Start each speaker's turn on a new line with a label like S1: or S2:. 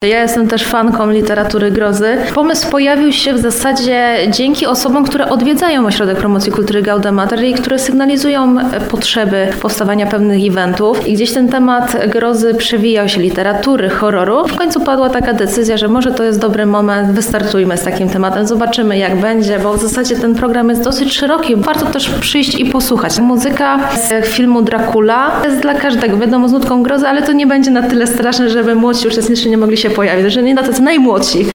S1: Ja jestem też fanką literatury grozy. Pomysł pojawił się w zasadzie dzięki osobom, które odwiedzają Ośrodek Promocji Kultury Gaudamater i które sygnalizują potrzeby powstawania pewnych eventów. I gdzieś ten temat grozy przewijał się, literatury, horroru. W końcu padła taka decyzja, że może to jest dobry moment, wystartujmy z takim tematem, zobaczymy jak będzie, bo w zasadzie ten program jest dosyć szeroki. Warto też przyjść i posłuchać. Muzyka z filmu Dracula jest dla każdego, wiadomo, z nutką grozy, ale to nie będzie na tyle straszne, żeby młodsi uczestnicy nie mogli się pojawić, że nie na tacy najmłodsi.